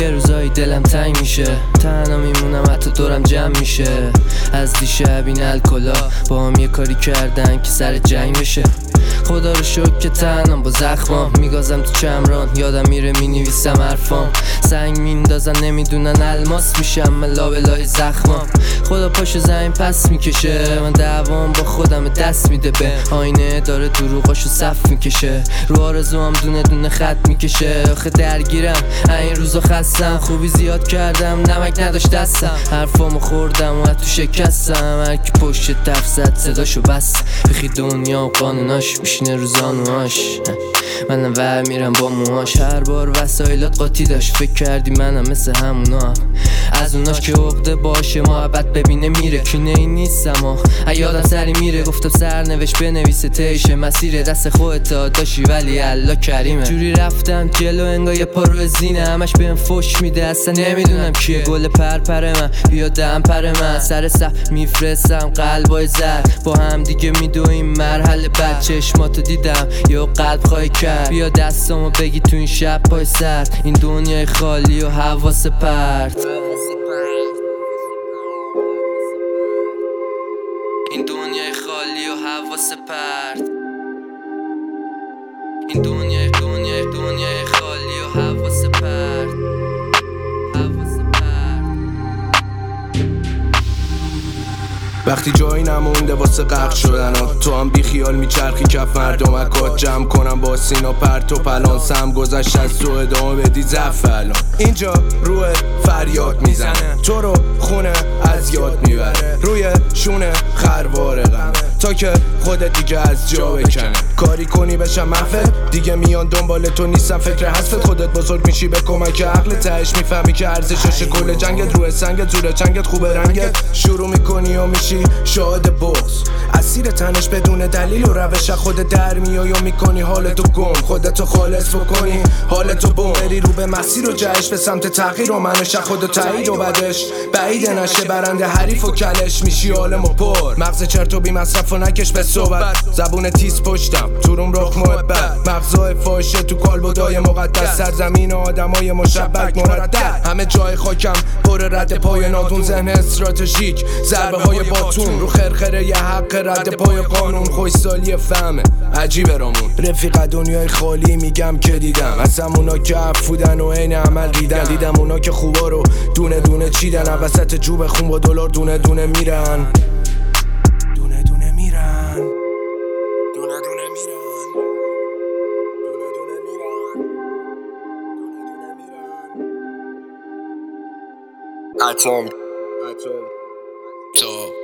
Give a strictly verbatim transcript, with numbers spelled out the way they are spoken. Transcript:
یه روزایی دلم تنگ میشه، تنها میمونم حتی دورم جمع میشه. از دیشب این الکلا با هم یه کاری کردن که سر جنگ بشه. خدا رو شکر که تنم با زخمام میگازم تو چمران، یادم میره مینویسم حرفام. سنگ میندازن نمیدونن الماس میشم من لابلای زخمام. خدا پاشو زمین پس میکشه، من دعوام با خودم دست میده به آینه، داره دروغاشو صف میکشه. رو آرزوام دونه دونه خط میکشه. آخه درگیرم این روزا خستم، خوبی زیاد کردم نمک نداشت دستم. حرفامو خوردم و تو شکستم، هر کی پشت تف زد صداشو بست. بخی دنیا و قانوناش میشینه روزانوهاش، منم ور میرم با موهاش. هر بار وسایلات قاطی داشت، فکر کردی منم مثل همونا هم. از اوناش که عقده باشه محبت ببینه میره، کینه این نیستم و یادم سری میره. گفتم سرنوشت بنویسه تیشه مسیر دست خودت داشتی ولی الله کریمه. جوری رفتم جلو انگار یه پا رو زینه، همش بهم فش میده اصلا نمیدونم کیه. گل پرپر من بیا دمپر من، سر صف میفرستم قلبای زرد. با هم دیگه میدویم مرحله بعد. چشماتو دیدم یا قلب خواهی کرد، بیا دستامو بگی تو این شب پای سرد. این دنیای خالی و حواس پرت، این دنیای خالی و حواس پرت. این دنیای دنیای دنیای خالی و حواس پرت، حواس پرت. وقتی جایی نمونده واسه غرق شدن ها، تو هم بی خیال میچرخی کف مردمکات. جمع کنم با سینا پرت و پلان، سم گذشت از تو ادامه بدی زف الان. اینجا روح فریاد میزنه، تو رو خونه از یاد میبره. روی شونه خروار غمه تا که خودت دیگه از جا بکنه. کاری کنی بشم محفل دیگه میان دنبال تو نیستم، فکر حسفت خودت بزرگ میشی به کمک عقل. تهش میفهمی که ارزشش کل جنگت روی سنگت، زور چنگت خوبه رنگت. شروع میکنی و میشی شاهد بغض، اسیر تنش بدون دلیل و روش خودت در میای و میکنی حالتو گم. خودتو خالص بکنی حالتو بوم، بری رو به مسیر و جهش به سمت تغییر و منش خودت تایید و بعدش بعید نشه برنده حریف و کلش میشی عالم و پر. مغز چرت و بی مصرف و نکش به صحبت، زبون تیز پشتم تورم رخ محبت. مغزای فاشه تو کالبدای مقدس، سرزمین آدمای مشبک مردد. همه جای خاکم پر رد پای نادون، ذهن استراتژیک ضربه های باتون رو خرخره یه حق رد پای قانون. خوشسالی فهمه عجیبه رامون، رفیق دنیای خالی میگم که دیدم. اصلا اونا که افودن و عین عمل ریدن، دیدم اونا که خوبا رو دونه دونه چیدن، وسط جوب خون با دلار دونه دونه میرن، دونه دونه میرن، دونه دونه میرن، دونه دونه میرن، دونه دونه میرن. اتم اتم تو